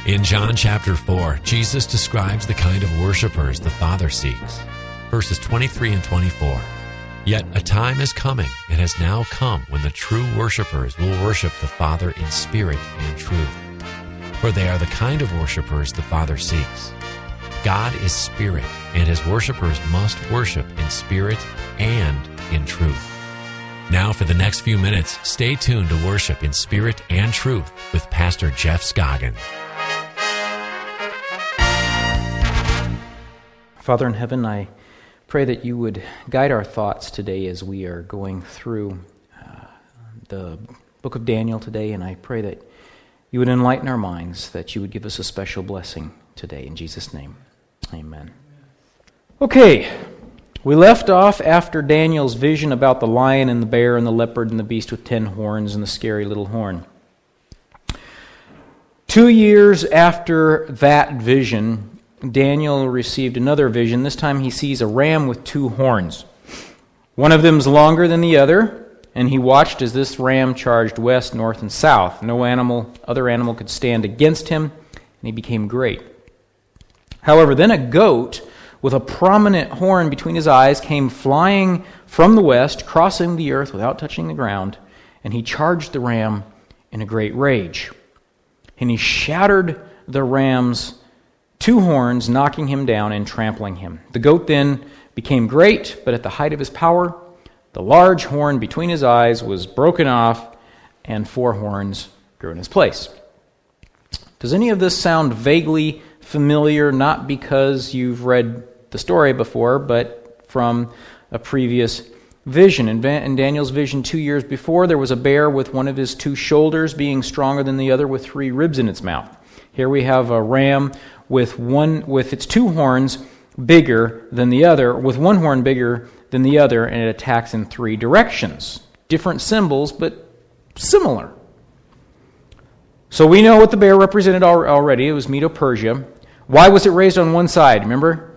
In John chapter 4, Jesus describes the kind of worshipers the Father seeks. Verses 23 and 24. Yet a time is coming, and has now come, when the true worshipers will worship the Father in spirit and truth. For they are the kind of worshipers the Father seeks. God is spirit, and his worshipers must worship in spirit and in truth. Now for the next few minutes, stay tuned to Worship in Spirit and Truth with Pastor Jeff Scoggin. Father in heaven, I pray that you would guide our thoughts today as we are going through the book of Daniel today, and I pray that you would enlighten our minds, that you would give us a special blessing today. In Jesus' name, amen. Okay, we left off after Daniel's vision about the lion and the bear and the leopard and the beast with 10 horns and the scary little horn. 2 years after that vision, Daniel received another vision. This time he sees a ram with 2 horns. One of them is longer than the other, and he watched as this ram charged west, north, and south. No other animal could stand against him, and he became great. However, then a goat with a prominent horn between his eyes came flying from the west, crossing the earth without touching the ground, and he charged the ram in a great rage. And he shattered the ram's 2 horns, knocking him down and trampling him. The goat then became great, but at the height of his power, the large horn between his eyes was broken off, and 4 horns grew in his place. Does any of this sound vaguely familiar, not because you've read the story before, but from a previous vision? In Daniel's vision 2 years before, there was a bear with one of his 2 shoulders being stronger than the other with 3 ribs in its mouth. Here we have a ram with its 2 horns bigger than the other, with 1 horn bigger than the other, and it attacks in 3 directions. Different symbols, but similar. So we know what the bear represented already. It was Medo-Persia. Why was it raised on one side? Remember?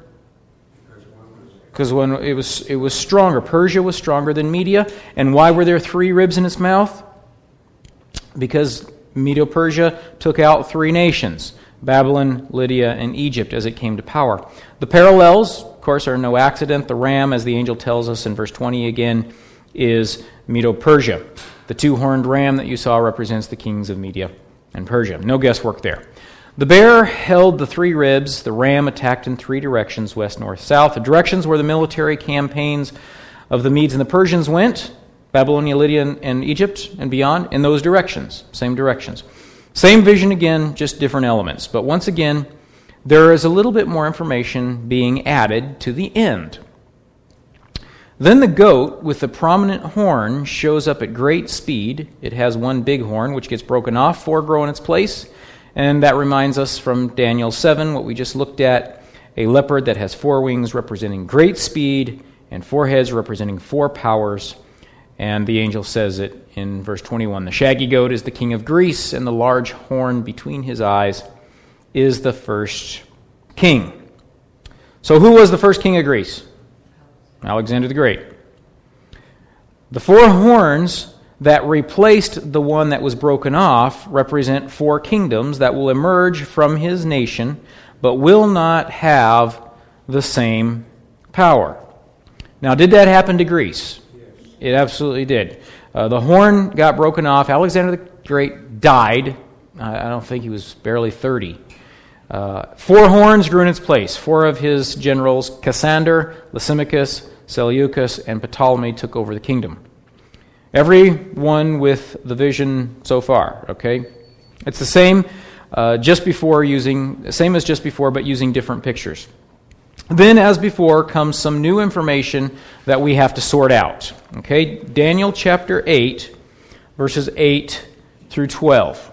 Because when it was stronger. Persia was stronger than Media. And why were there 3 ribs in its mouth? Because Medo-Persia took out 3 nations: Babylon, Lydia, and Egypt, as it came to power. The parallels, of course, are no accident. The ram, as the angel tells us in verse 20 again, is Medo-Persia. The 2-horned ram that you saw represents the kings of Media and Persia. No guesswork there. The bear held the 3 ribs. The ram attacked in 3 directions: west, north, south. The directions where the military campaigns of the Medes and the Persians went: Babylonia, Lydia, and Egypt, and beyond, in those directions. Same directions. Same vision again, just different elements. But once again, there is a little bit more information being added to the end. Then the goat with the prominent horn shows up at great speed. It has 1 big horn, which gets broken off, 4 grow in its place. And that reminds us from Daniel 7, what we just looked at, a leopard that has 4 wings representing great speed, and 4 heads representing 4 powers. And the angel says it in verse 21. The shaggy goat is the king of Greece, and the large horn between his eyes is the first king. So who was the first king of Greece? Alexander the Great. The 4 horns that replaced the one that was broken off represent 4 kingdoms that will emerge from his nation, but will not have the same power. Now, did that happen to Greece? It absolutely did. The horn got broken off. Alexander the Great died. I don't think he was barely 30. 4 horns grew in its place. 4 of his generals, Cassander, Lysimachus, Seleucus, and Ptolemy, took over the kingdom. Everyone with the vision so far, okay? It's the same as just before, but using different pictures. Then, as before, comes some new information that we have to sort out. Okay, Daniel chapter 8, verses 8 through 12.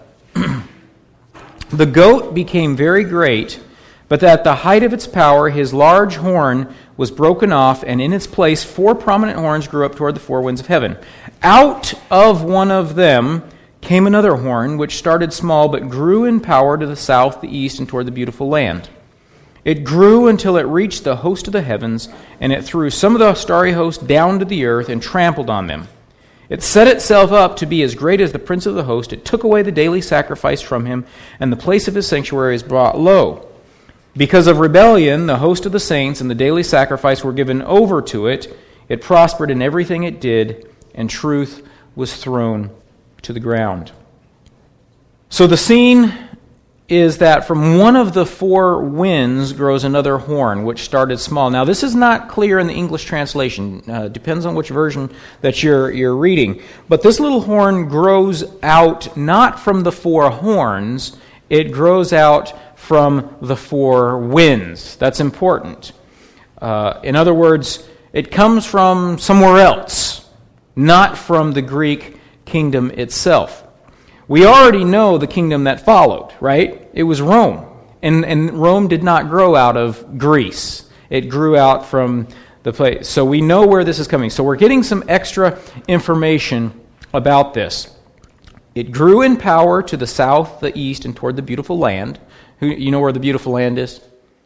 The goat became very great, but at the height of its power, his large horn was broken off, and in its place 4 prominent horns grew up toward the 4 winds of heaven. Out of one of them came another horn, which started small, but grew in power to the south, the east, and toward the beautiful land. It grew until it reached the host of the heavens, and it threw some of the starry host down to the earth and trampled on them. It set itself up to be as great as the prince of the host. It took away the daily sacrifice from him, and the place of his sanctuary is brought low. Because of rebellion, the host of the saints and the daily sacrifice were given over to it. It prospered in everything it did, and truth was thrown to the ground. So the scene is that from one of the four winds grows another horn, which started small. Now, this is not clear in the English translation. Depends on which version that you're reading. But this little horn grows out not from the four horns, it grows out from the four winds. That's important. In other words, it comes from somewhere else, not from the Greek kingdom itself. We already know the kingdom that followed, right? It was Rome. And Rome did not grow out of Greece. It grew out from the place. So we know where this is coming. So we're getting some extra information about this. It grew in power to the south, the east, and toward the beautiful land. You know where the beautiful land is?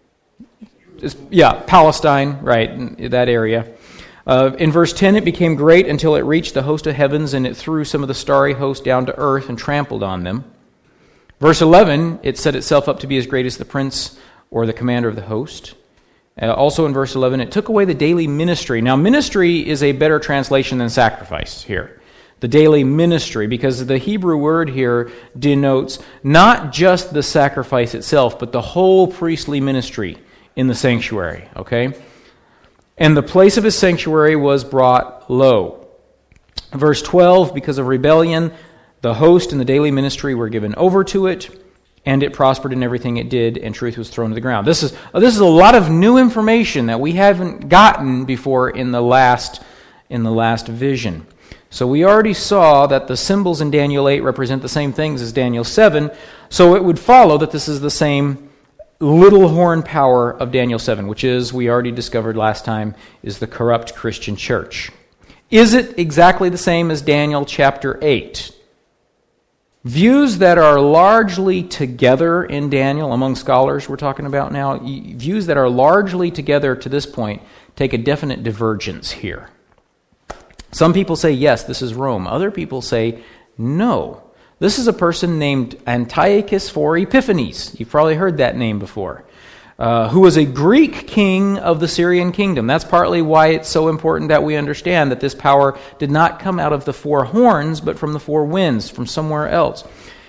Palestine, right, in that area. In verse 10, it became great until it reached the host of heavens, and it threw some of the starry host down to earth and trampled on them. Verse 11, it set itself up to be as great as the prince or the commander of the host. Also in verse 11, it took away the daily ministry. Now, ministry is a better translation than sacrifice here. The daily ministry, because the Hebrew word here denotes not just the sacrifice itself, but the whole priestly ministry in the sanctuary, okay? And the place of his sanctuary was brought low. Verse 12, because of rebellion, the host and the daily ministry were given over to it, and it prospered in everything it did, and truth was thrown to the ground. This is a lot of new information that we haven't gotten before in the last vision. So we already saw that the symbols in Daniel 8 represent the same things as Daniel 7, so it would follow that this is the same little horn power of Daniel 7, which is, we already discovered last time, is the corrupt Christian church. Is it exactly the same as Daniel chapter 8? Views that are largely together in Daniel, among scholars we're talking about now, views that are largely together to this point take a definite divergence here. Some people say, yes, this is Rome. Other people say, no. This is a person named Antiochus IV Epiphanes. You've probably heard that name before. Who was a Greek king of the Syrian kingdom. That's partly why it's so important that we understand that this power did not come out of the four horns, but from the four winds, from somewhere else.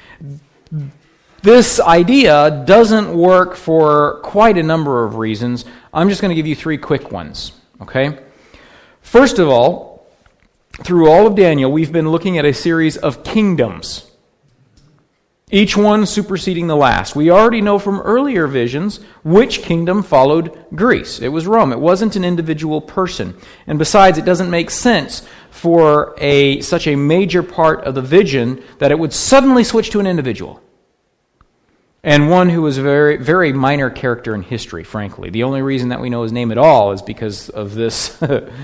This idea doesn't work for quite a number of reasons. I'm just going to give you three quick ones, okay? First of all, through all of Daniel, we've been looking at a series of kingdoms, each one superseding the last. We already know from earlier visions which kingdom followed Greece. It was Rome. It wasn't an individual person. And besides, it doesn't make sense for such a major part of the vision that it would suddenly switch to an individual. And one who was a very, very minor character in history, frankly. The only reason that we know his name at all is because of this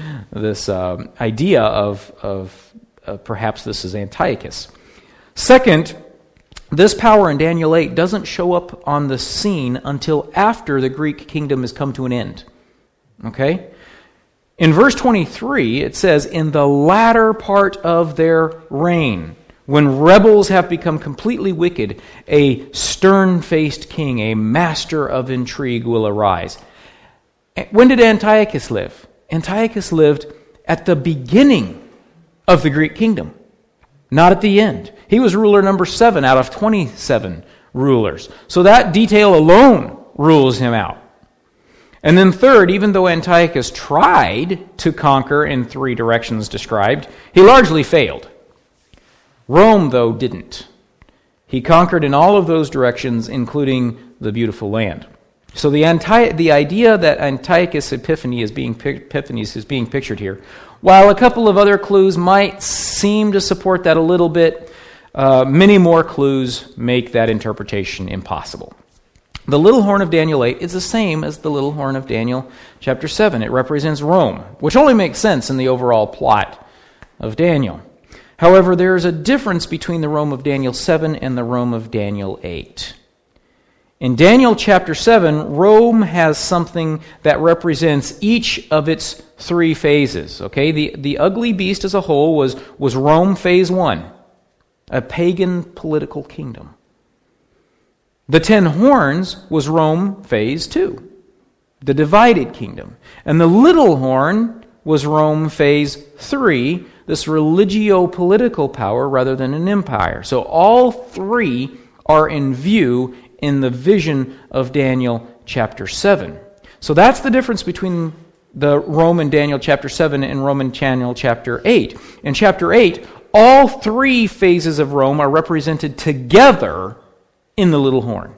idea of perhaps this is Antiochus. Second, this power in Daniel 8 doesn't show up on the scene until after the Greek kingdom has come to an end. Okay? In verse 23, it says, in the latter part of their reign, when rebels have become completely wicked, a stern-faced king, a master of intrigue will arise. When did Antiochus live? Antiochus lived at the beginning of the Greek kingdom, not at the end. He was ruler number 7 out of 27 rulers. So that detail alone rules him out. And then third, even though Antiochus tried to conquer in three directions described, he largely failed. Rome, though, didn't. He conquered in all of those directions, including the beautiful land. So the idea that Antiochus Epiphanes is being pictured here, while a couple of other clues might seem to support that a little bit, many more clues make that interpretation impossible. The little horn of Daniel 8 is the same as the little horn of Daniel chapter 7. It represents Rome, which only makes sense in the overall plot of Daniel. However, there is a difference between the Rome of Daniel 7 and the Rome of Daniel 8. In Daniel chapter 7, Rome has something that represents each of its three phases. Okay, the ugly beast as a whole was Rome phase 1, a pagan political kingdom. The 10 horns was Rome phase 2, the divided kingdom. And the little horn was Rome phase 3, this religio-political power rather than an empire. So all three are in view in the vision of Daniel chapter 7. So that's the difference between the Rome in Daniel chapter 7 and Rome in Daniel chapter 8. In chapter 8, all three phases of Rome are represented together in the little horn.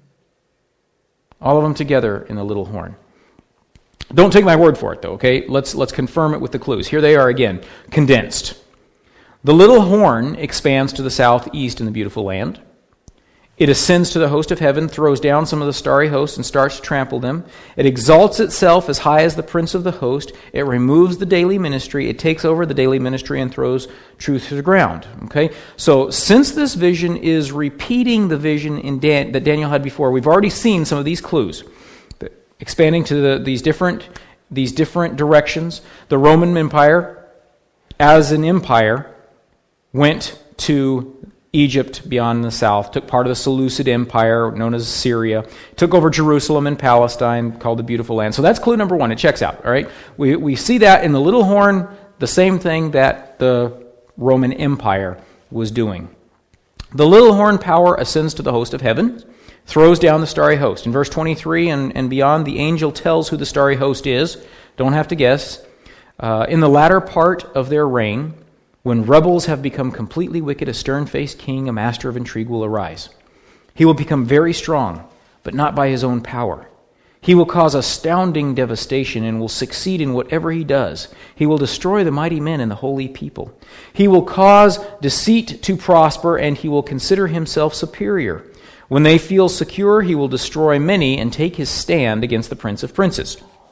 All of them together in the little horn. Don't take my word for it, though, okay? Let's confirm it with the clues. Here they are again, condensed. The little horn expands to the southeast in the beautiful land. It ascends to the host of heaven, throws down some of the starry hosts, and starts to trample them. It exalts itself as high as the prince of the host. It removes the daily ministry. It takes over the daily ministry and throws truth to the ground. Okay? So since this vision is repeating the vision that Daniel had before, we've already seen some of these clues. Expanding to these different directions. The Roman Empire, as an empire, went to Egypt beyond the south, took part of the Seleucid Empire, known as Syria, took over Jerusalem and Palestine, called the Beautiful Land. So that's clue number 1. It checks out, all right? We see that in the little horn, the same thing that the Roman Empire was doing. The little horn power ascends to the host of heaven, throws down the starry host. In verse 23 and beyond, the angel tells who the starry host is. Don't have to guess. In the latter part of their reign, when rebels have become completely wicked, a stern-faced king, a master of intrigue, will arise. He will become very strong, but not by his own power. He will cause astounding devastation and will succeed in whatever he does. He will destroy the mighty men and the holy people. He will cause deceit to prosper, and he will consider himself superior. When they feel secure, he will destroy many and take his stand against the Prince of Princes.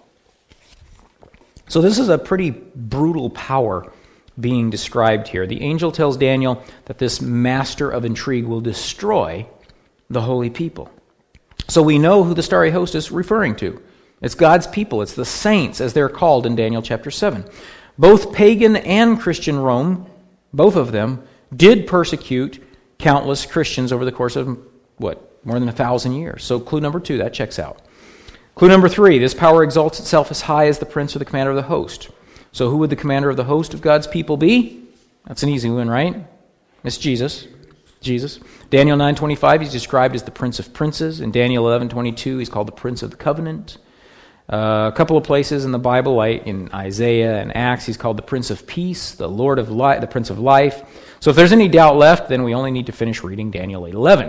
So this is a pretty brutal power being described here. The angel tells Daniel that this master of intrigue will destroy the holy people. So we know who the starry host is referring to. It's God's people. It's the saints, as they're called in Daniel chapter 7. Both pagan and Christian Rome, both of them, did persecute countless Christians over the course of, more than 1,000 years. So clue number 2, that checks out. Clue number 3, this power exalts itself as high as the prince or the commander of the host. So who would the commander of the host of God's people be? That's an easy one, right? It's Jesus. Daniel 9:25, he's described as the Prince of Princes. In Daniel 11:22, he's called the Prince of the Covenant. A couple of places in the Bible, like in Isaiah and Acts, he's called the Prince of Peace, the Lord of Life, the Prince of Life. So if there's any doubt left, then we only need to finish reading Daniel 8:11.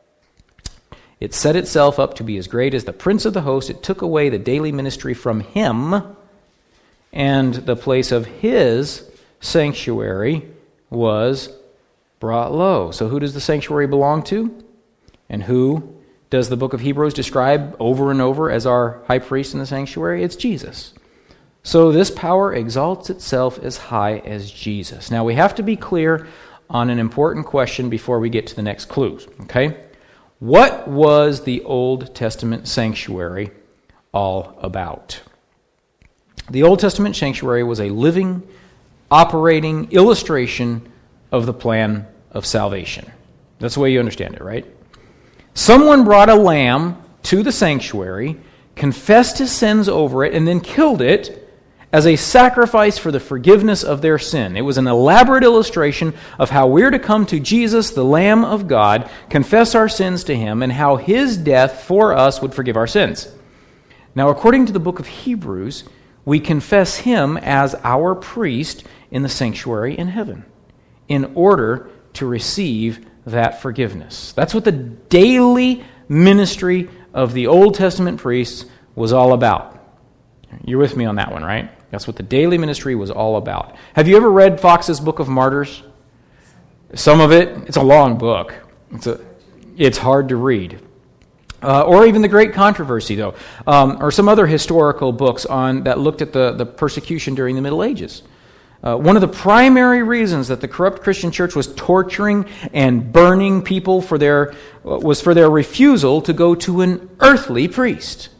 It set itself up to be as great as the Prince of the host. It took away the daily ministry from him, and the place of his sanctuary was brought low. So who does the sanctuary belong to? And who does the book of Hebrews describe over and over as our high priest in the sanctuary? It's Jesus. So this power exalts itself as high as Jesus. Now we have to be clear on an important question before we get to the next clues. Okay? What was the Old Testament sanctuary all about? The Old Testament sanctuary was a living, operating illustration of the plan of salvation. That's the way you understand it, right? Someone brought a lamb to the sanctuary, confessed his sins over it, and then killed it as a sacrifice for the forgiveness of their sin. It was an elaborate illustration of how we're to come to Jesus, the Lamb of God, confess our sins to him, and how his death for us would forgive our sins. Now, according to the book of Hebrews, we confess him as our priest in the sanctuary in heaven in order to receive that forgiveness. That's what the daily ministry of the Old Testament priests was all about. You're with me on that one, right? That's what the daily ministry was all about. Have you ever read Fox's Book of Martyrs? Some of it, it's a long book. It's hard to read. Or even The Great Controversy, though, or some other historical books that looked at the persecution during the Middle Ages. One of the primary reasons that the corrupt Christian church was torturing and burning people was for their refusal to go to an earthly priest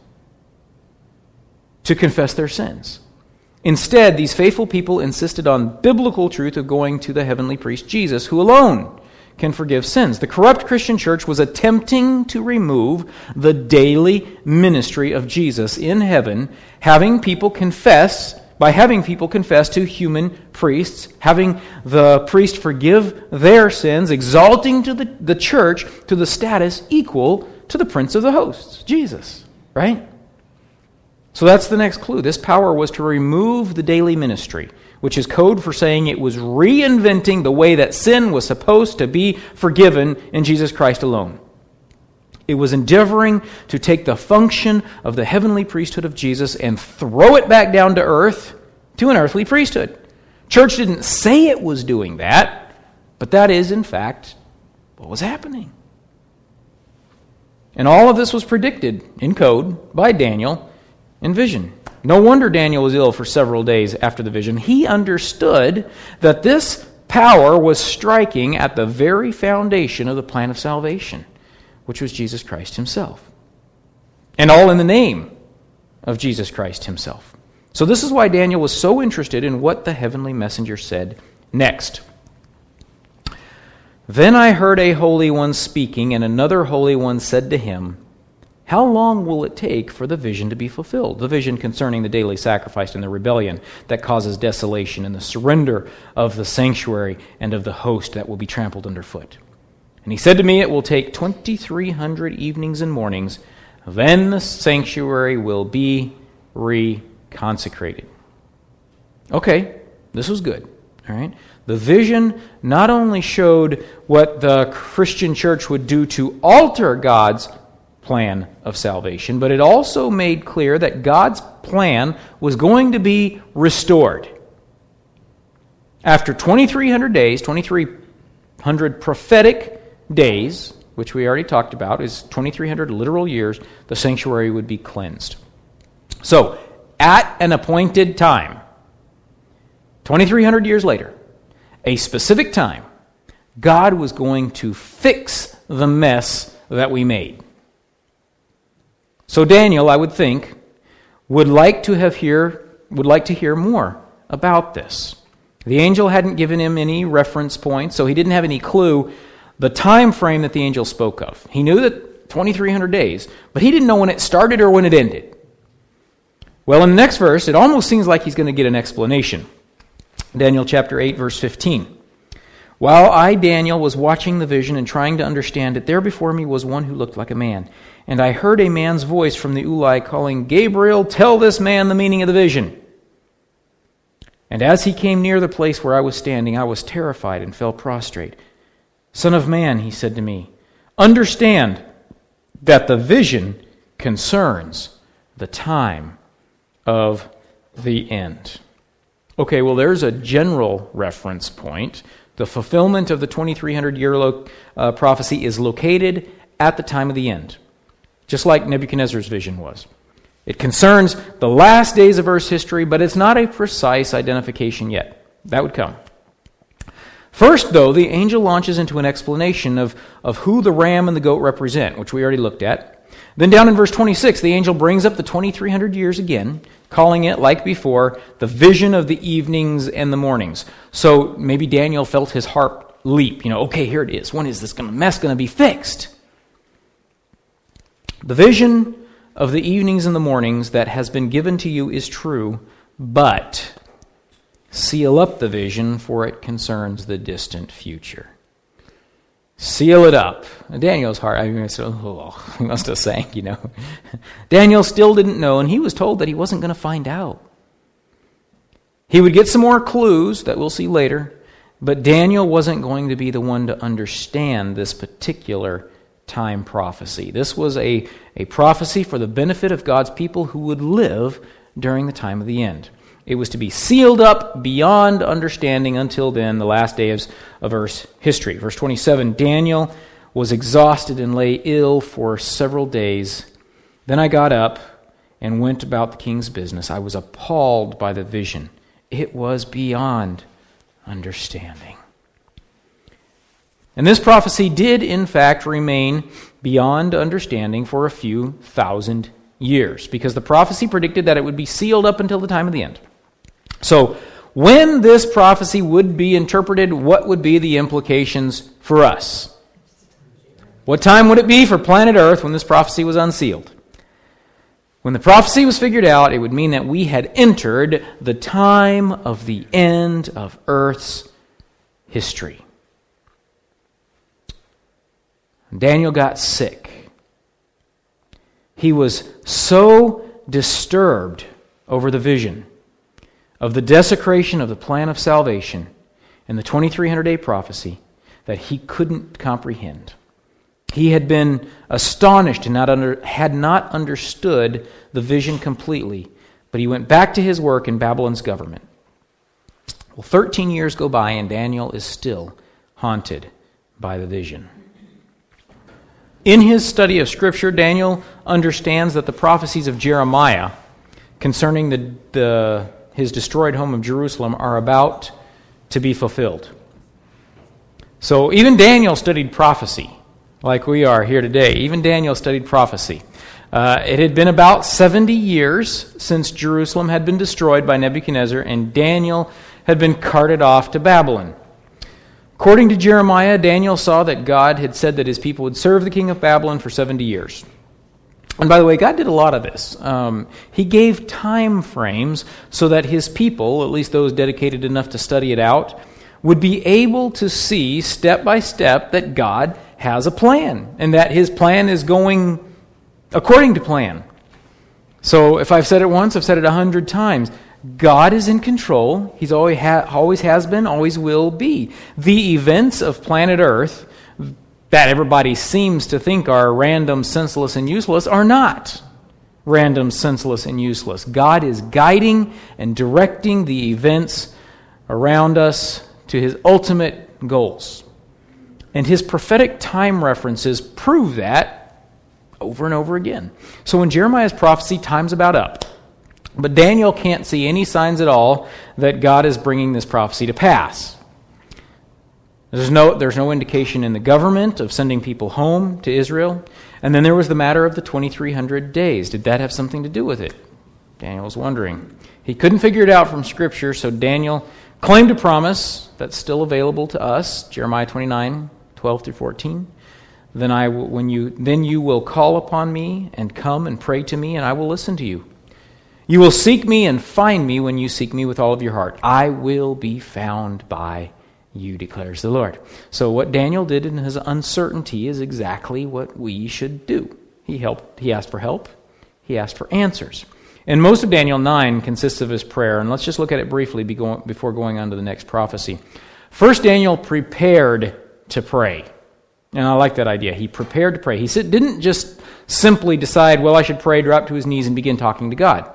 to confess their sins. Instead, these faithful people insisted on biblical truth of going to the heavenly priest Jesus, who alone can forgive sins. The corrupt Christian church was attempting to remove the daily ministry of Jesus in heaven, having people confess to human priests, having the priest forgive their sins, exalting to the church to the status equal to the Prince of the hosts, Jesus, right? So that's the next clue. This power was to remove the daily ministry, which is code for saying it was reinventing the way that sin was supposed to be forgiven in Jesus Christ alone. It was endeavoring to take the function of the heavenly priesthood of Jesus and throw it back down to earth to an earthly priesthood. Church didn't say it was doing that, but that is, in fact, what was happening. And all of this was predicted in code by Daniel in vision. No wonder Daniel was ill for several days after the vision. He understood that this power was striking at the very foundation of the plan of salvation, which was Jesus Christ himself. And all in the name of Jesus Christ himself. So this is why Daniel was so interested in what the heavenly messenger said next. Then I heard a holy one speaking, and another holy one said to him, how long will it take for the vision to be fulfilled? The vision concerning the daily sacrifice and the rebellion that causes desolation and the surrender of the sanctuary and of the host that will be trampled underfoot. And he said to me, it will take 2,300 evenings and mornings. Then the sanctuary will be reconsecrated. Okay, this was good. All right. The vision not only showed what the Christian church would do to alter God's plan of salvation, but it also made clear that God's plan was going to be restored. After 2,300 days, 2,300 prophetic days, which we already talked about, is 2,300 literal years, the sanctuary would be cleansed. So, at an appointed time, 2,300 years later, a specific time, God was going to fix the mess that we made. So Daniel, I would think, would like to hear more about this. The angel hadn't given him any reference points, so he didn't have any clue the time frame that the angel spoke of. He knew that 2,300 days, but he didn't know when it started or when it ended. Well, in the next verse, it almost seems like he's going to get an explanation. Daniel chapter 8, verse 15. While I, Daniel, was watching the vision and trying to understand it, there before me was one who looked like a man. And I heard a man's voice from the Ulai calling, Gabriel, tell this man the meaning of the vision. And as he came near the place where I was standing, I was terrified and fell prostrate. Son of man, he said to me, understand that the vision concerns the time of the end. Okay, well, there's a general reference point. The fulfillment of the 2,300-year prophecy is located at the time of the end, just like Nebuchadnezzar's vision was. It concerns the last days of Earth's history, but it's not a precise identification yet. That would come. First, though, the angel launches into an explanation of who the ram and the goat represent, which we already looked at. Then down in verse 26, the angel brings up the 2,300 years again, calling it, like before, the vision of the evenings and the mornings. So maybe Daniel felt his heart leap. Okay, here it is. When is this mess going to be fixed? The vision of the evenings and the mornings that has been given to you is true, but seal up the vision, for it concerns the distant future. Seal it up. Daniel's heart, he must have sank, Daniel still didn't know, and he was told that he wasn't going to find out. He would get some more clues that we'll see later, but Daniel wasn't going to be the one to understand this particular time prophecy. This was a prophecy for the benefit of God's people who would live during the time of the end. It was to be sealed up beyond understanding until then, the last days of Earth's history. Verse 27, Daniel was exhausted and lay ill for several days. Then I got up and went about the king's business. I was appalled by the vision It was beyond understanding. And this prophecy did, in fact, remain beyond understanding for a few thousand years, because the prophecy predicted that it would be sealed up until the time of the end. So, when this prophecy would be interpreted, what would be the implications for us? What time would it be for planet Earth when this prophecy was unsealed? When the prophecy was figured out, it would mean that we had entered the time of the end of Earth's history. Daniel got sick. He was so disturbed over the vision of the desecration of the plan of salvation and the 2300-day prophecy that he couldn't comprehend. He had been astonished and had not understood the vision completely, but he went back to his work in Babylon's government. Well, 13 years go by and Daniel is still haunted by the vision. In his study of Scripture, Daniel understands that the prophecies of Jeremiah concerning his destroyed home of Jerusalem are about to be fulfilled. So even Daniel studied prophecy, like we are here today. Even Daniel studied prophecy. It had been about 70 years since Jerusalem had been destroyed by Nebuchadnezzar, and Daniel had been carted off to Babylon. According to Jeremiah, Daniel saw that God had said that his people would serve the king of Babylon for 70 years. And by the way, God did a lot of this. He gave time frames so that his people, at least those dedicated enough to study it out, would be able to see step by step that God has a plan and that his plan is going according to plan. So if I've said it once, I've said it 100 times. God is in control. He's always has been, always will be. The events of planet Earth that everybody seems to think are random, senseless, and useless are not random, senseless, and useless. God is guiding and directing the events around us to his ultimate goals. And his prophetic time references prove that over and over again. So in Jeremiah's prophecy, time's about up. But Daniel can't see any signs at all that God is bringing this prophecy to pass. There's no indication in the government of sending people home to Israel. And then there was the matter of the 2300 days. Did that have something to do with it? Daniel was wondering. He couldn't figure it out from Scripture, so Daniel claimed a promise that's still available to us, Jeremiah 29, 12 through 14. Then you will call upon me and come and pray to me, and I will listen to you. You will seek me and find me when you seek me with all of your heart. I will be found by you, declares the Lord. So what Daniel did in his uncertainty is exactly what we should do. He asked for help. He asked for answers. And most of Daniel 9 consists of his prayer, and let's just look at it briefly before going on to the next prophecy. First, Daniel prepared to pray. And I like that idea. He prepared to pray. He didn't just simply decide, well, I should pray, drop to his knees, and begin talking to God.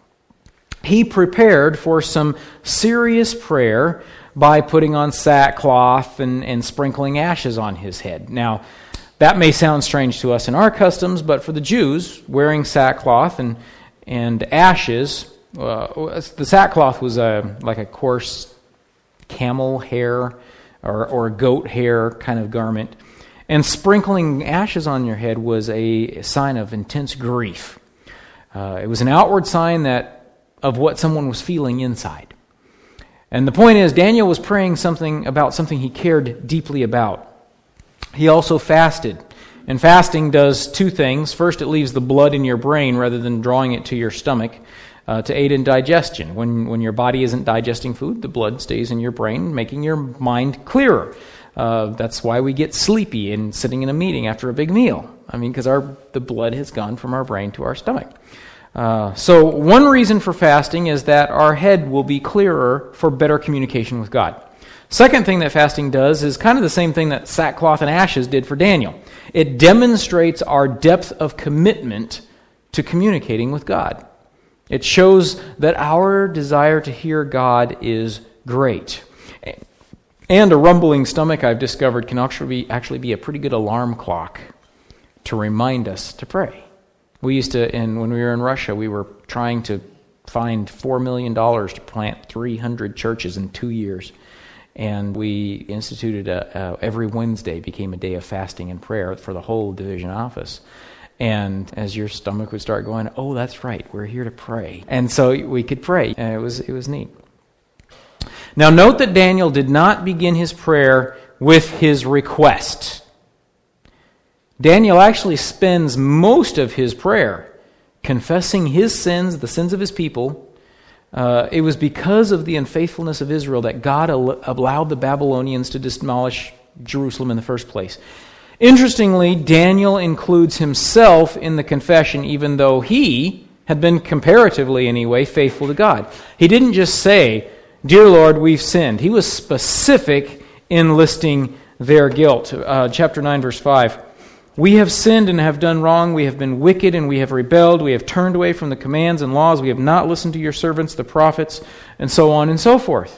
He prepared for some serious prayer by putting on sackcloth and sprinkling ashes on his head. Now, that may sound strange to us in our customs, but for the Jews, wearing sackcloth and ashes, the sackcloth was like a coarse camel hair or goat hair kind of garment. And sprinkling ashes on your head was a sign of intense grief. It was an outward sign of what someone was feeling inside. And the point is, Daniel was praying about something he cared deeply about. He also fasted. And fasting does two things. First, it leaves the blood in your brain rather than drawing it to your stomach to aid in digestion. When your body isn't digesting food, the blood stays in your brain, making your mind clearer. That's why we get sleepy in sitting in a meeting after a big meal. Because the blood has gone from our brain to our stomach. So one reason for fasting is that our head will be clearer for better communication with God. Second thing that fasting does is kind of the same thing that sackcloth and ashes did for Daniel. It demonstrates our depth of commitment to communicating with God. It shows that our desire to hear God is great. And a rumbling stomach, I've discovered, can actually be a pretty good alarm clock to remind us to pray. We used to, when we were in Russia, we were trying to find $4 million to plant 300 churches in 2 years. And we instituted every Wednesday became a day of fasting and prayer for the whole division office. And as your stomach would start going, oh, that's right, we're here to pray. And so we could pray. And it was neat. Now note that Daniel did not begin his prayer with his request. Daniel actually spends most of his prayer confessing his sins, the sins of his people. It was because of the unfaithfulness of Israel that God allowed the Babylonians to demolish Jerusalem in the first place. Interestingly, Daniel includes himself in the confession, even though he had been, comparatively anyway, faithful to God. He didn't just say, "Dear Lord, we've sinned." He was specific in listing their guilt. Chapter 9, verse 5. "We have sinned and have done wrong. We have been wicked and we have rebelled. We have turned away from the commands and laws. We have not listened to your servants, the prophets," and so on and so forth.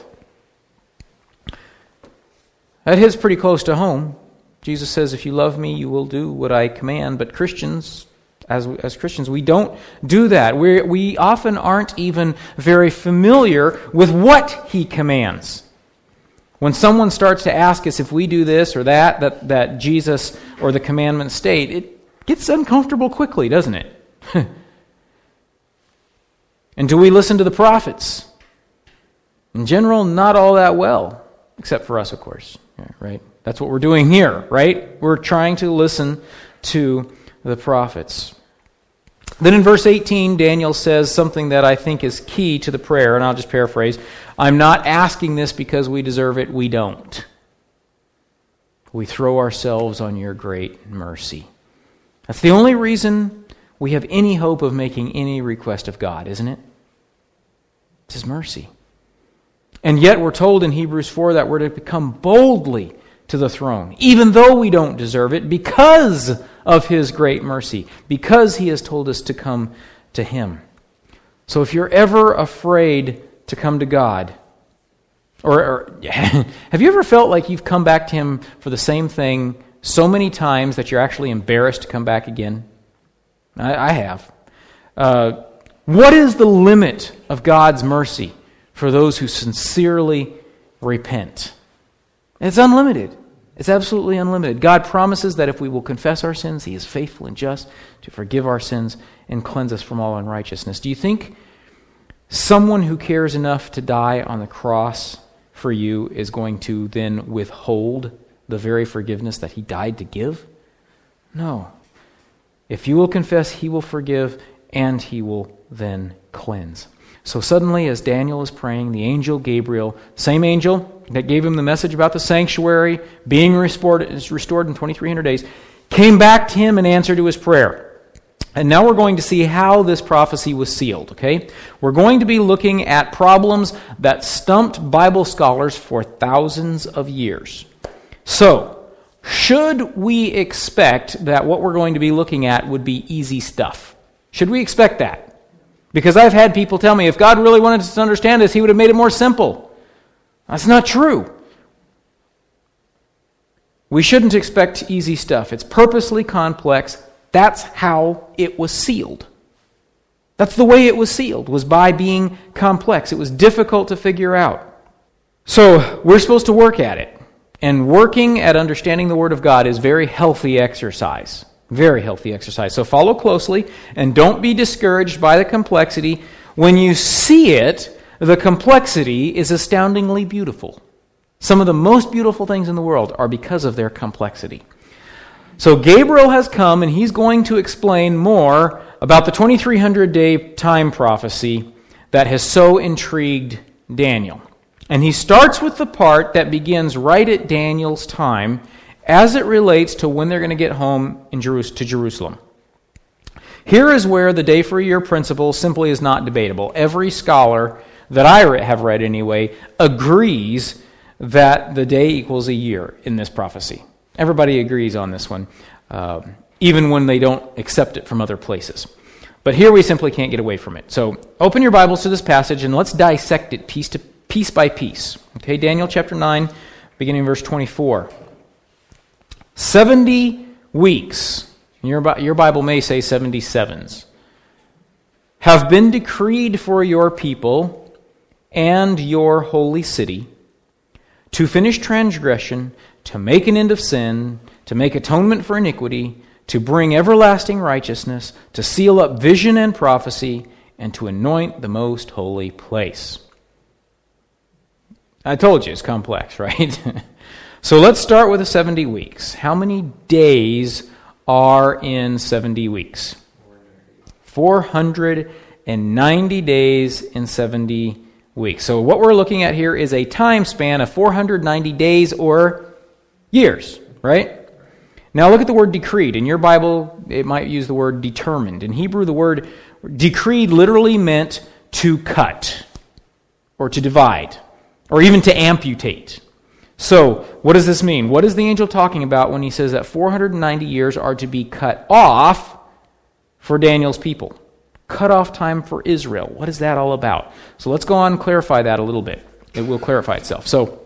That hits pretty close to home. Jesus says, "If you love me, you will do what I command." But Christians, as Christians, we don't do that. We often aren't even very familiar with what he commands. When someone starts to ask us if we do this or that Jesus or the commandments state, it gets uncomfortable quickly, doesn't it? And do we listen to the prophets? In general, not all that well, except for us, of course, right? That's what we're doing here, right? We're trying to listen to the prophets. Then in verse 18, Daniel says something that I think is key to the prayer, and I'll just paraphrase. "I'm not asking this because we deserve it. We don't. We throw ourselves on your great mercy." That's the only reason we have any hope of making any request of God, isn't it? It's His mercy. And yet we're told in Hebrews 4 that we're to come boldly to the throne, even though we don't deserve it, because of His great mercy, because He has told us to come to Him. So if you're ever afraid to come to God, or have you ever felt like you've come back to Him for the same thing so many times that you're actually embarrassed to come back again? I have. What is the limit of God's mercy for those who sincerely repent? It's unlimited. It's absolutely unlimited. God promises that if we will confess our sins, He is faithful and just to forgive our sins and cleanse us from all unrighteousness. Do you think someone who cares enough to die on the cross for you is going to then withhold the very forgiveness that He died to give? No. If you will confess, He will forgive and He will then cleanse. So suddenly, as Daniel is praying, the angel Gabriel, same angel that gave him the message about the sanctuary being restored in 2,300 days, came back to him and answered to his prayer. And now we're going to see how this prophecy was sealed, okay? We're going to be looking at problems that stumped Bible scholars for thousands of years. So, should we expect that what we're going to be looking at would be easy stuff? Should we expect that? Because I've had people tell me, if God really wanted us to understand this, He would have made it more simple. That's not true. We shouldn't expect easy stuff. It's purposely complex. That's how it was sealed. That's the way it was sealed, was by being complex. It was difficult to figure out. So, we're supposed to work at it. And working at understanding the Word of God is very healthy exercise. Very healthy exercise. So follow closely and don't be discouraged by the complexity. When you see it, the complexity is astoundingly beautiful. Some of the most beautiful things in the world are because of their complexity. So Gabriel has come and he's going to explain more about the 2,300-day time prophecy that has so intrigued Daniel. And he starts with the part that begins right at Daniel's time as it relates to when they're going to get home to Jerusalem. Here is where the day for a year principle simply is not debatable. Every scholar that I have read anyway agrees that the day equals a year in this prophecy. Everybody agrees on this one, even when they don't accept it from other places. But here we simply can't get away from it. So open your Bibles to this passage and let's dissect it piece by piece. Okay, Daniel chapter 9, beginning verse 24. 70 weeks. Your Bible may say 77s. have been decreed for your people and your holy city, to finish transgression, to make an end of sin, to make atonement for iniquity, to bring everlasting righteousness, to seal up vision and prophecy, and to anoint the most holy place. I told you it's complex, right? So let's start with the 70 weeks. How many days are in 70 weeks? 490 days in 70 weeks. So what we're looking at here is a time span of 490 days or years, right? Now look at the word decreed. In your Bible, it might use the word determined. In Hebrew, the word decreed literally meant to cut or to divide or even to amputate. So what does this mean? What is the angel talking about when he says that 490 years are to be cut off for Daniel's people? Cut off time for Israel. What is that all about? So let's go on and clarify that a little bit. It will clarify itself. So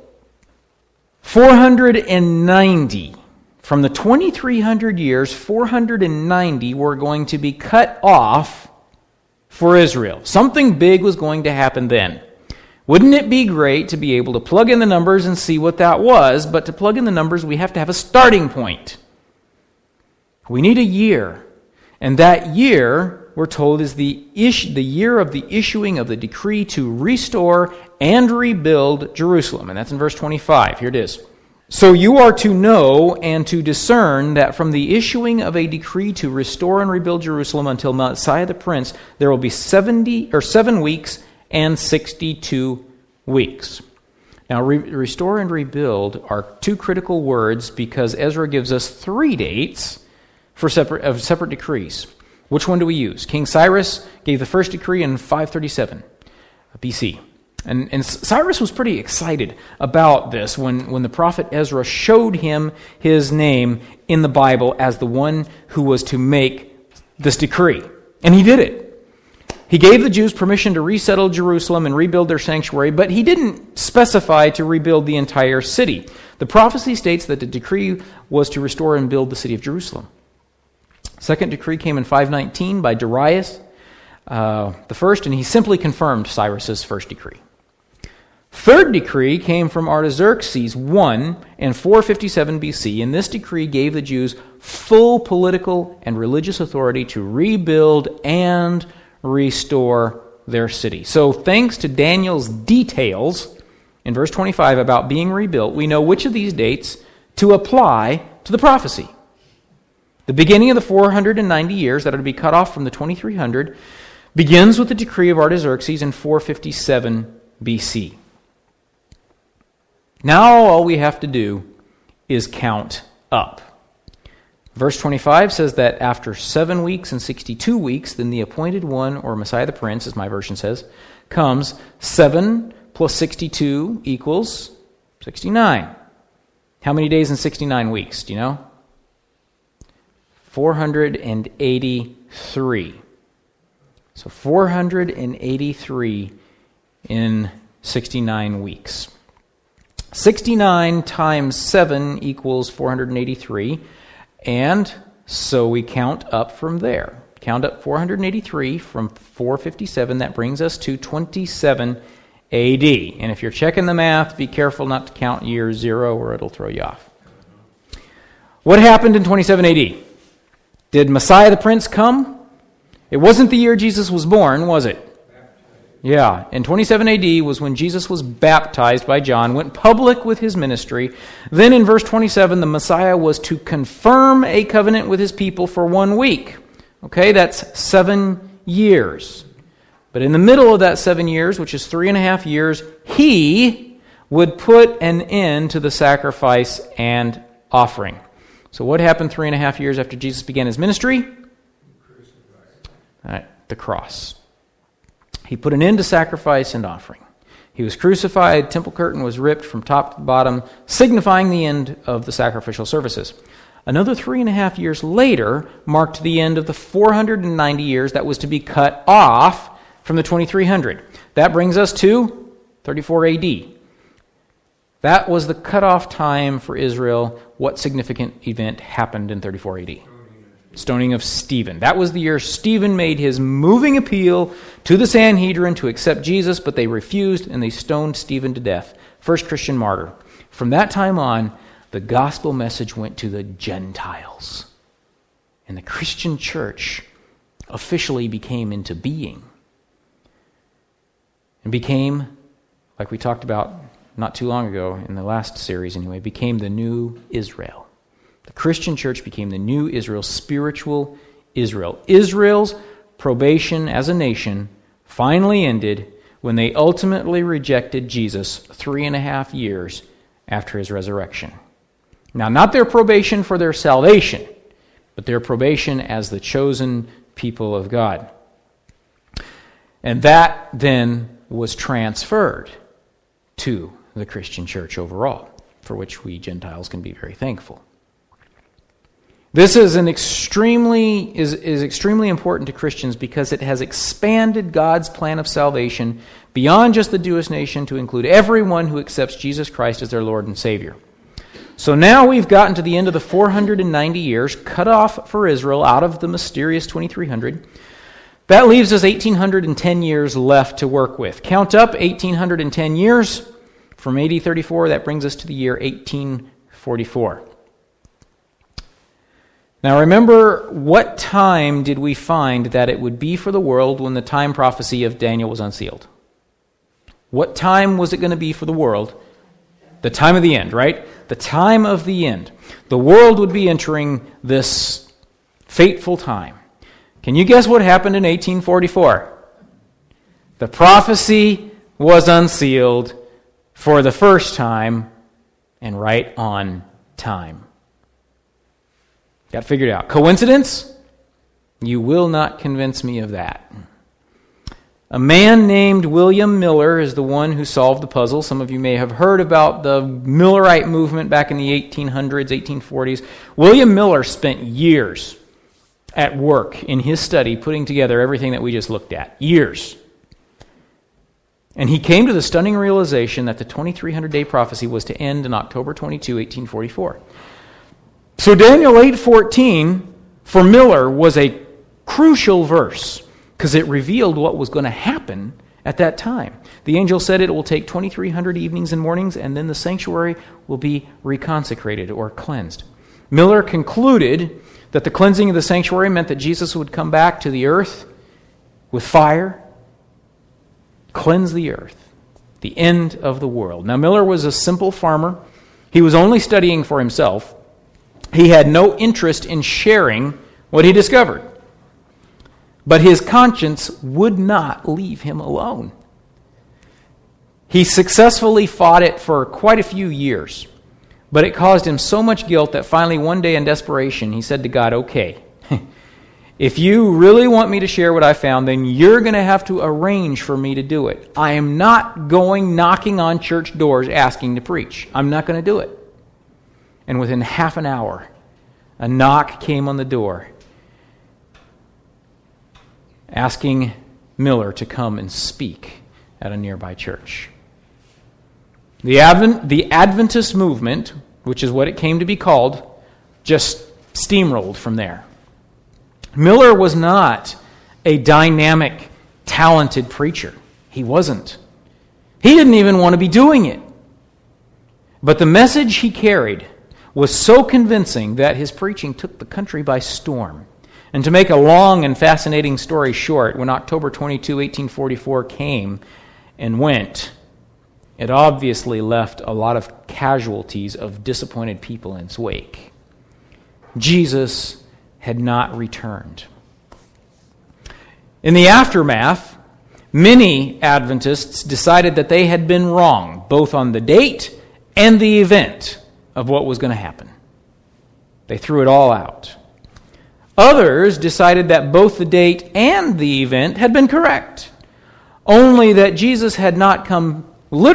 490. From the 2,300 years, 490 were going to be cut off for Israel. Something big was going to happen then. Wouldn't it be great to be able to plug in the numbers and see what that was? But to plug in the numbers, we have to have a starting point. We need a year. And that year, we're told, is the year of the issuing of the decree to restore and rebuild Jerusalem. And that's in verse 25. Here it is. So you are to know and to discern that from the issuing of a decree to restore and rebuild Jerusalem until Messiah the Prince, there will be 7 weeks and 62 weeks. Now, restore and rebuild are two critical words because Ezra gives us 3 dates for separate decrees. Which one do we use? King Cyrus gave the first decree in 537 BC. And Cyrus was pretty excited about this when the prophet Ezra showed him his name in the Bible as the one who was to make this decree. And he did it. He gave the Jews permission to resettle Jerusalem and rebuild their sanctuary, but he didn't specify to rebuild the entire city. The prophecy states that the decree was to restore and build the city of Jerusalem. Second decree came in 519 by Darius the first, and he simply confirmed Cyrus's first decree. Third decree came from Artaxerxes I in 457 BC, and this decree gave the Jews full political and religious authority to rebuild and restore their city. So thanks to Daniel's details in verse 25 about being rebuilt, we know which of these dates to apply to the prophecy. The beginning of the 490 years that are to be cut off from the 2300 begins with the decree of Artaxerxes in 457 BC. Now all we have to do is count up. Verse 25 says that after 7 weeks and 62 weeks, then the appointed one, or Messiah the Prince, as my version says, comes. 7 plus 62 equals 69. How many days in 69 weeks? Do you know? 483. So 483 in 69 weeks. 69 times 7 equals 483, and so we count up from there. Count up 483 from 457. That brings us to 27 AD. And if you're checking the math, be careful not to count year 0 or it'll throw you off. What happened in 27 AD? Did Messiah the Prince come? It wasn't the year Jesus was born, was it? Yeah, in 27 AD was when Jesus was baptized by John, went public with his ministry. Then in verse 27, the Messiah was to confirm a covenant with his people for 1 week. Okay, that's 7 years. But in the middle of that 7 years, which is 3.5 years, he would put an end to the sacrifice and offering. So what happened 3.5 years after Jesus began his ministry? All right, the cross. He put an end to sacrifice and offering. He was crucified, temple curtain was ripped from top to bottom, signifying the end of the sacrificial services. Another 3.5 years later marked the end of the 490 years that was to be cut off from the 2300. That brings us to 34 AD. That was the cutoff time for Israel. What significant event happened in 34 AD? stoning of Stephen. That was the year Stephen made his moving appeal to the Sanhedrin to accept Jesus, but they refused and they stoned Stephen to death. First Christian martyr. From that time on, the gospel message went to the Gentiles. And the Christian church officially became into being. And became, like we talked about not too long ago, in the last series anyway, became the new Israel. The Christian church became the new Israel, spiritual Israel. Israel's probation as a nation finally ended when they ultimately rejected Jesus 3.5 years after his resurrection. Now, not their probation for their salvation, but their probation as the chosen people of God. And that then was transferred to the Christian church overall, for which we Gentiles can be very thankful. This is extremely important to Christians because it has expanded God's plan of salvation beyond just the Jewish nation to include everyone who accepts Jesus Christ as their Lord and Savior. So now we've gotten to the end of the 490 years cut off for Israel out of the mysterious 2300. That leaves us 1,810 years left to work with. Count up 1,810 years. From AD 34, that brings us to the year 1844. Now remember, what time did we find that it would be for the world when the time prophecy of Daniel was unsealed? What time was it going to be for the world? The time of the end, right? The time of the end. The world would be entering this fateful time. Can you guess what happened in 1844? The prophecy was unsealed for the first time and right on time. Got it figured out. Coincidence? You will not convince me of that. A man named William Miller is the one who solved the puzzle. Some of you may have heard about the Millerite movement back in the 1800s, 1840s. William Miller spent years at work in his study putting together everything that we just looked at. Years. And he came to the stunning realization that the 2300-day prophecy was to end on October 22, 1844. So Daniel 8:14 for Miller was a crucial verse because it revealed what was going to happen at that time. The angel said it will take 2300 evenings and mornings, and then the sanctuary will be reconsecrated or cleansed. Miller concluded that the cleansing of the sanctuary meant that Jesus would come back to the earth with fire, cleanse the earth, the end of the world. Now, Miller was a simple farmer. He was only studying for himself. He had no interest in sharing what he discovered. But his conscience would not leave him alone. He successfully fought it for quite a few years, but it caused him so much guilt that finally one day in desperation he said to God, okay, if you really want me to share what I found, then you're going to have to arrange for me to do it. I am not going knocking on church doors asking to preach. I'm not going to do it. And within half an hour, a knock came on the door asking Miller to come and speak at a nearby church. The Adventist movement, which is what it came to be called, just steamrolled from there. Miller was not a dynamic, talented preacher. He wasn't. He didn't even want to be doing it. But the message he carried was so convincing that his preaching took the country by storm. And to make a long and fascinating story short, when October 22, 1844 came and went, it obviously left a lot of casualties of disappointed people in its wake. Jesus had not returned. In the aftermath, many Adventists decided that they had been wrong, both on the date and the event of what was going to happen. They threw it all out. Others decided that both the date and the event had been correct, only that Jesus had not come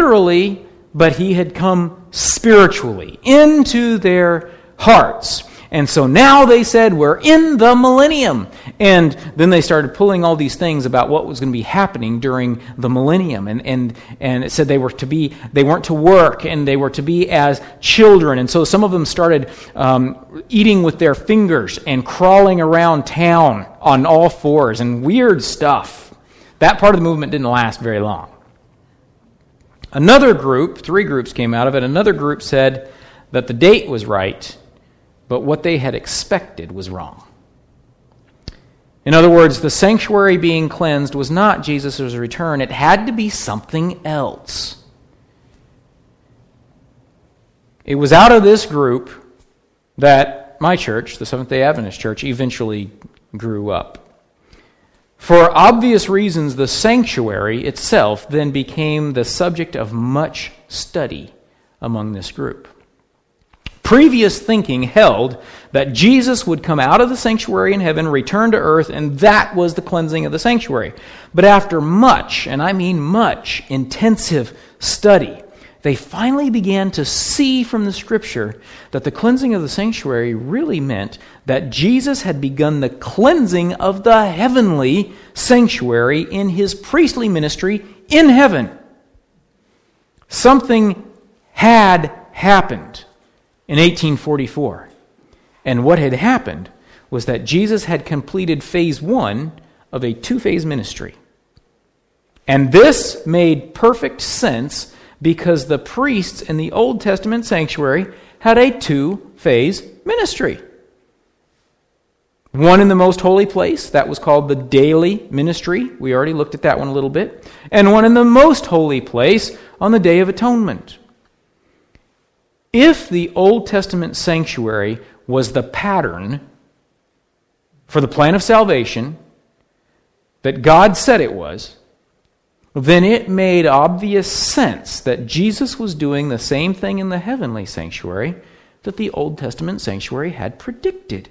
literally, but he had come spiritually into their hearts. And so now they said, we're in the millennium. And then they started pulling all these things about what was going to be happening during the millennium. And it said they weren't to work, and they were to be as children. And so some of them started eating with their fingers and crawling around town on all fours and weird stuff. That part of the movement didn't last very long. Another group, 3 groups came out of it. Another group said that the date was right, but what they had expected was wrong. In other words, the sanctuary being cleansed was not Jesus' return. It had to be something else. It was out of this group that my church, the Seventh-day Adventist Church, eventually grew up. For obvious reasons, the sanctuary itself then became the subject of much study among this group. Previous thinking held that Jesus would come out of the sanctuary in heaven, return to earth, and that was the cleansing of the sanctuary. But after much, and I mean much, intensive study, they finally began to see from the Scripture that the cleansing of the sanctuary really meant that Jesus had begun the cleansing of the heavenly sanctuary in his priestly ministry in heaven. Something had happened in 1844. And what had happened was that Jesus had completed phase 1 of a 2-phase ministry. And this made perfect sense because the priests in the Old Testament sanctuary had a 2-phase ministry. One in the most holy place, that was called the daily ministry. We already looked at that one a little bit. And one in the most holy place on the Day of Atonement. If the Old Testament sanctuary was the pattern for the plan of salvation that God said it was, then it made obvious sense that Jesus was doing the same thing in the heavenly sanctuary that the Old Testament sanctuary had predicted.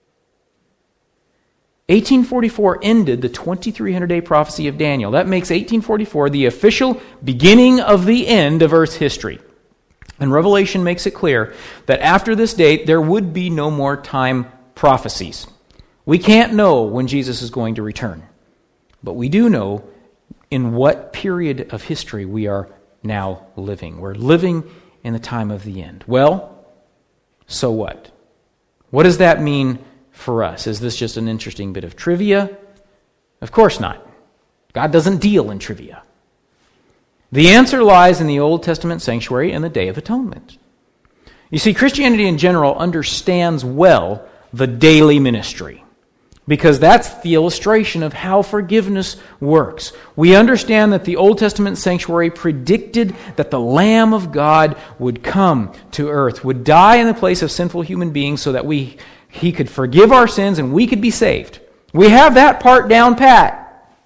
1844 ended the 2300-day prophecy of Daniel. That makes 1844 the official beginning of the end of Earth's history. And Revelation makes it clear that after this date, there would be no more time prophecies. We can't know when Jesus is going to return. But we do know in what period of history we are now living. We're living in the time of the end. Well, so what? What does that mean for us? Is this just an interesting bit of trivia? Of course not. God doesn't deal in trivia. The answer lies in the Old Testament sanctuary and the Day of Atonement. You see, Christianity in general understands well the daily ministry, because that's the illustration of how forgiveness works. We understand that the Old Testament sanctuary predicted that the Lamb of God would come to earth, would die in the place of sinful human beings so that He could forgive our sins and we could be saved. We have that part down pat.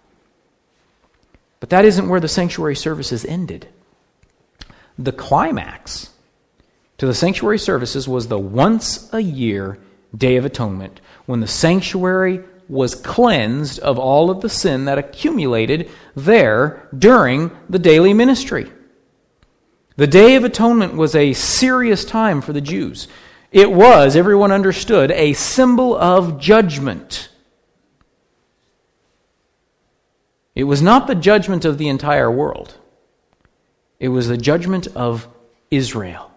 But that isn't where the sanctuary services ended. The climax to the sanctuary services was the once-a-year Day of Atonement, when the sanctuary was cleansed of all of the sin that accumulated there during the daily ministry. The Day of Atonement was a serious time for the Jews. It was, everyone understood, a symbol of judgment. It was not the judgment of the entire world. It was the judgment of Israel.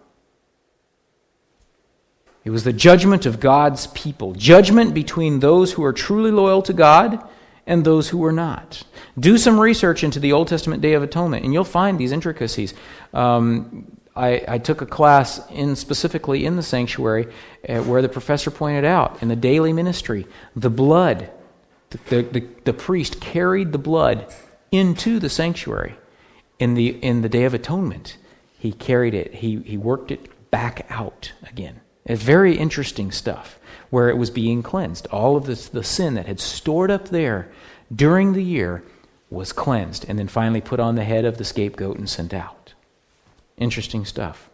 It was the judgment of God's people. Judgment between those who are truly loyal to God and those who were not. Do some research into the Old Testament Day of Atonement, and you'll find these intricacies. I took a class specifically in the sanctuary where the professor pointed out in the daily ministry, the blood, the priest carried the blood into the sanctuary. In the Day of Atonement, he carried it, he worked it back out again. It's very interesting stuff, where it was being cleansed. All of the sin that had stored up there during the year was cleansed, and then finally put on the head of the scapegoat and sent out. Interesting stuff.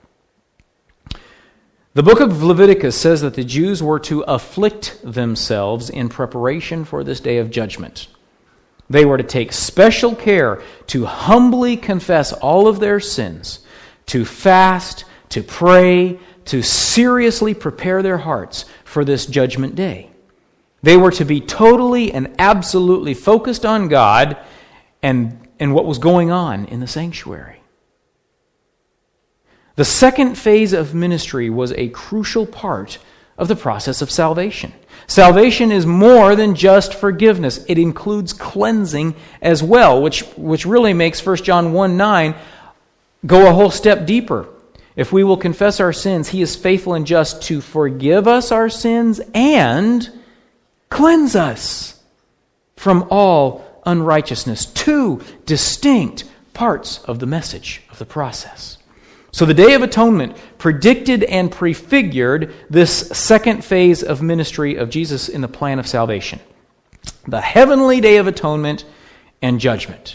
The book of Leviticus says that the Jews were to afflict themselves in preparation for this day of judgment. They were to take special care to humbly confess all of their sins, to fast, to pray, to seriously prepare their hearts for this judgment day. They were to be totally and absolutely focused on God and what was going on in the sanctuary. The second phase of ministry was a crucial part of the process of salvation. Salvation is more than just forgiveness. It includes cleansing as well, which really makes 1 John 1:9 go a whole step deeper. If we will confess our sins, He is faithful and just to forgive us our sins and cleanse us from all unrighteousness. Two distinct parts of the message of the process. So the Day of Atonement predicted and prefigured this second phase of ministry of Jesus in the plan of salvation. The heavenly Day of Atonement and judgment.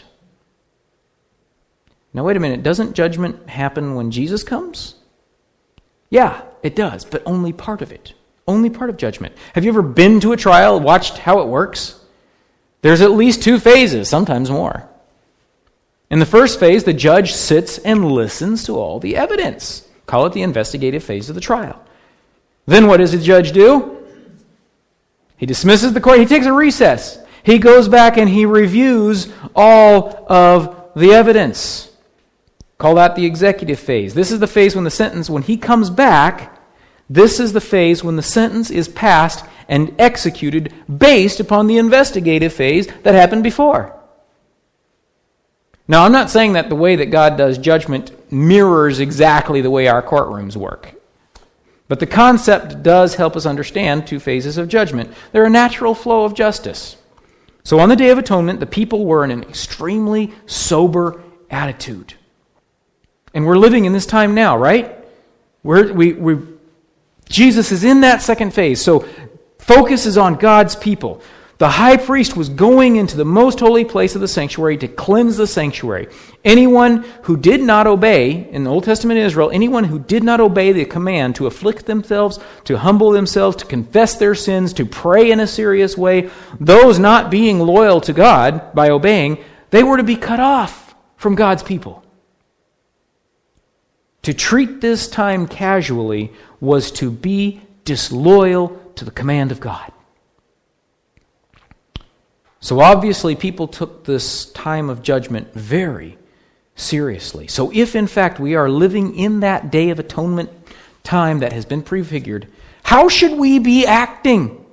Now wait a minute, doesn't judgment happen when Jesus comes? Yeah, it does, but only part of it. Only part of judgment. Have you ever been to a trial, watched how it works? There's at least two phases, sometimes more. In the first phase, the judge sits and listens to all the evidence. Call it the investigative phase of the trial. Then what does the judge do? He dismisses the court. He takes a recess. He goes back and he reviews all of the evidence. Call that the executive phase. This is the phase when he comes back, this is the phase when the sentence is passed and executed based upon the investigative phase that happened before. Now, I'm not saying that the way that God does judgment mirrors exactly the way our courtrooms work. But the concept does help us understand two phases of judgment. They're a natural flow of justice. So on the Day of Atonement, the people were in an extremely sober attitude. And we're living in this time now, right? Jesus is in that second phase. So focus is on God's people. The high priest was going into the most holy place of the sanctuary to cleanse the sanctuary. Anyone who did not obey, in the Old Testament Israel, anyone who did not obey the command to afflict themselves, to humble themselves, to confess their sins, to pray in a serious way, those not being loyal to God by obeying, they were to be cut off from God's people. To treat this time casually was to be disloyal to the command of God. So obviously people took this time of judgment very seriously. So if in fact we are living in that Day of Atonement time that has been prefigured, how should we be acting?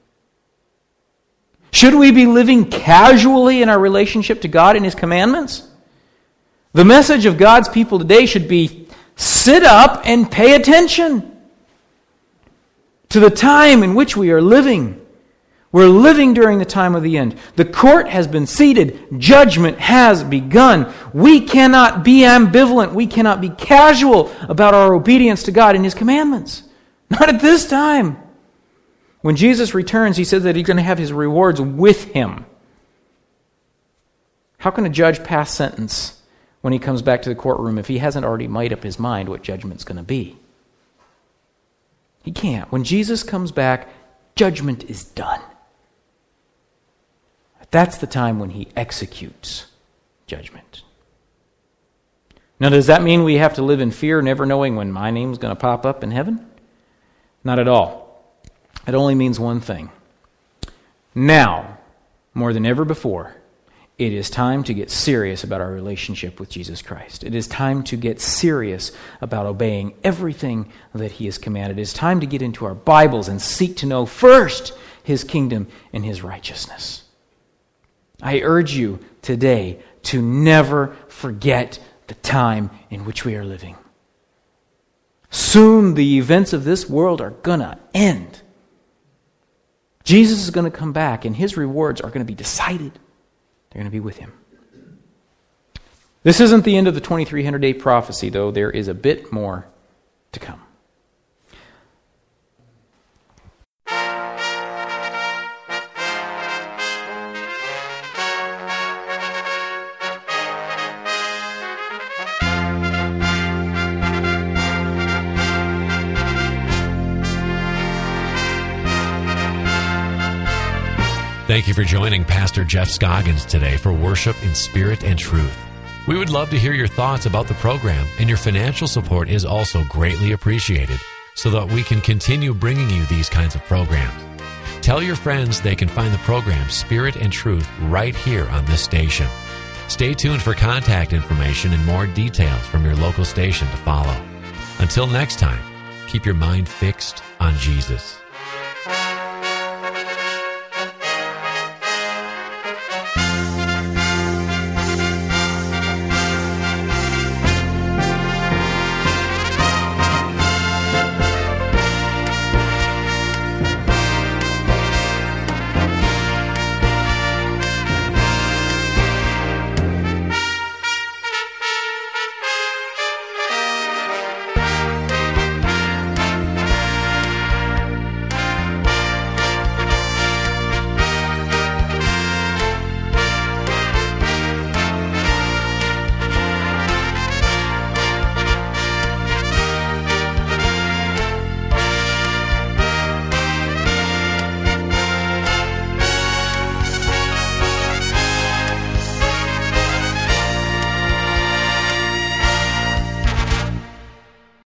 Should we be living casually in our relationship to God and His commandments? The message of God's people today should be, sit up and pay attention to the time in which we are living. We're living during the time of the end. The court has been seated. Judgment has begun. We cannot be ambivalent. We cannot be casual about our obedience to God and His commandments. Not at this time. When Jesus returns, He says that He's going to have His rewards with Him. How can a judge pass sentence when he comes back to the courtroom if he hasn't already made up his mind what judgment's going to be? He can't. When Jesus comes back, judgment is done. That's the time when He executes judgment. Now, does that mean we have to live in fear, never knowing when my name's going to pop up in heaven? Not at all. It only means one thing. Now, more than ever before, it is time to get serious about our relationship with Jesus Christ. It is time to get serious about obeying everything that He has commanded. It is time to get into our Bibles and seek to know first His kingdom and His righteousness. I urge you today to never forget the time in which we are living. Soon the events of this world are going to end. Jesus is going to come back and His rewards are going to be decided. They're going to be with Him. This isn't the end of the 2300-day prophecy, though. There is a bit more to come. Thank you for joining Pastor Jeff Scoggins today for Worship in Spirit and Truth. We would love to hear your thoughts about the program, and your financial support is also greatly appreciated. so that we can continue bringing you these kinds of programs. Tell your friends they can find the program Spirit and Truth right here on this station. Stay tuned for contact information and more details from your local station to follow. Until next time, keep your mind fixed on Jesus.